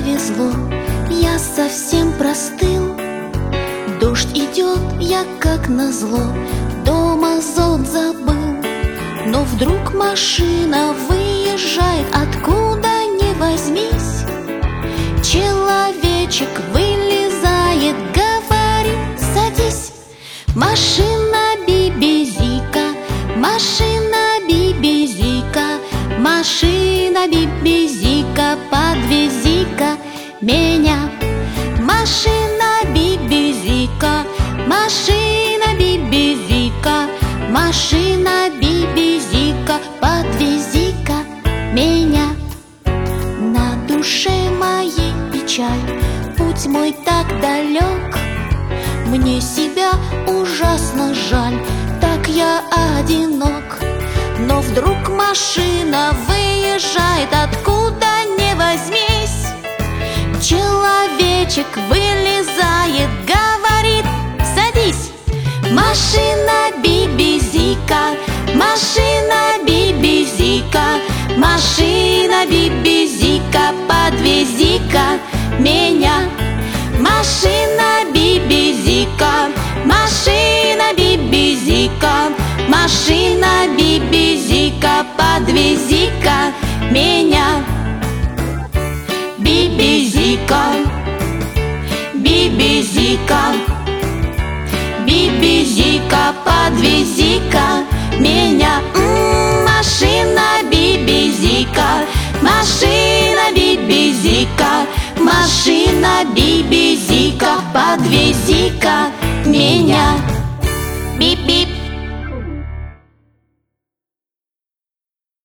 повезло, я совсем простыл. Дождь идет, я как назло дома зонт забыл. Но вдруг машина выезжает, откуда ни возьмись. Человечек вылезает, говорит: садись. Машина бибизика, машина бибизика, машина бибизика, подвези-ка меня. Машина бибизика, машина бибизика, машина бибизика, подвези-ка меня. На душе моей печаль, путь мой так далек. Мне себя ужасно жаль, так я одинок. Но вдруг машина выезжает, откуда ни возьмись. Человечек вылезает, говорит: садись. Машина бибизика, машина бибизика, машина бибизика, подвези-ка меня. Машина бибизика, машина бибизика, машина бибизика, подвези-ка меня. Бибизика, бибизика, бибизика, подвези-ка меня. Машина бибизика, машина бибизика, машина бибизика, подвези-ка меня. Бип-бип.